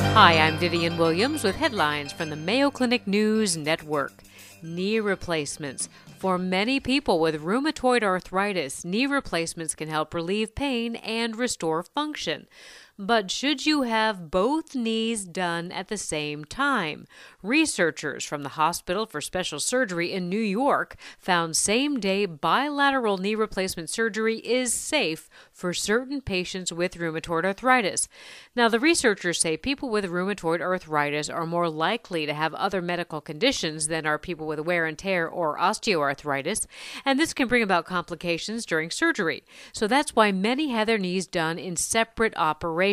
Hi, I'm Vivian Williams with headlines from the Mayo Clinic News Network. Knee replacements. For many people with rheumatoid arthritis, knee replacements can help relieve pain and restore function. But should you have both knees done at the same time? Researchers from the Hospital for Special Surgery in New York found same-day bilateral knee replacement surgery is safe for certain patients with rheumatoid arthritis. Now, the researchers say people with rheumatoid arthritis are more likely to have other medical conditions than are people with wear and tear or osteoarthritis, and this can bring about complications during surgery. So that's why many have their knees done in separate operations.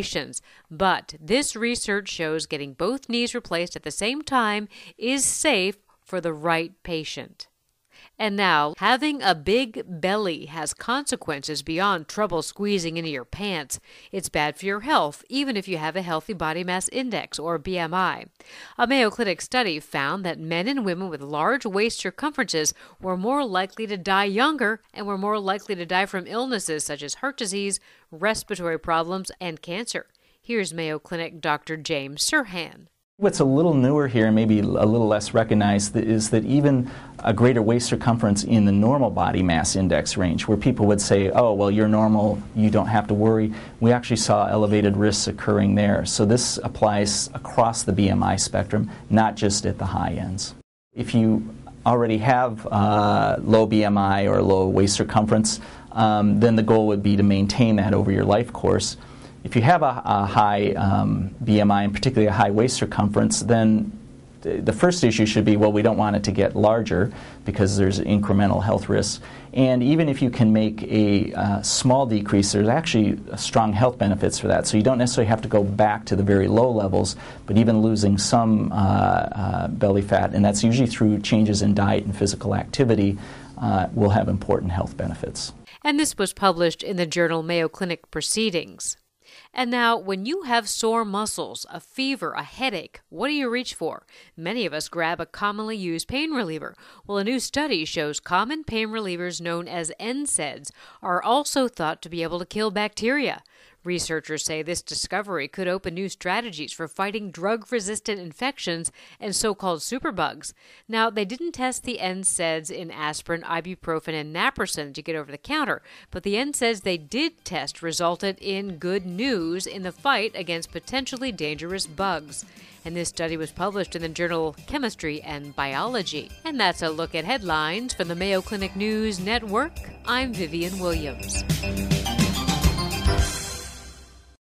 But this research shows getting both knees replaced at the same time is safe for the right patient. And now, having a big belly has consequences beyond trouble squeezing into your pants. It's bad for your health, even if you have a healthy body mass index, or BMI. A Mayo Clinic study found that men and women with large waist circumferences were more likely to die younger and were more likely to die from illnesses such as heart disease, respiratory problems, and cancer. Here's Mayo Clinic Dr. James Serhan. What's a little newer here, and maybe a little less recognized, is that even a greater waist circumference in the normal body mass index range, where people would say, oh, well, you're normal, you don't have to worry, we actually saw elevated risks occurring there. So this applies across the BMI spectrum, not just at the high ends. If you already have low BMI or low waist circumference, then the goal would be to maintain that over your life course. If you have a high BMI, and particularly a high waist circumference, then the first issue should be, well, we don't want it to get larger because there's incremental health risks. And even if you can make a small decrease, there's actually strong health benefits for that. So you don't necessarily have to go back to the very low levels, but even losing some belly fat, and that's usually through changes in diet and physical activity, will have important health benefits. And this was published in the journal Mayo Clinic Proceedings. And now, when you have sore muscles, a fever, a headache, what do you reach for? Many of us grab a commonly used pain reliever. Well, a new study shows common pain relievers known as NSAIDs are also thought to be able to kill bacteria. Researchers say this discovery could open new strategies for fighting drug-resistant infections and so-called superbugs. Now, they didn't test the NSAIDs in aspirin, ibuprofen, and naproxen to get over the counter, but the NSAIDs they did test resulted in good news in the fight against potentially dangerous bugs. And this study was published in the journal Chemistry and Biology. And that's a look at headlines from the Mayo Clinic News Network. I'm Vivian Williams.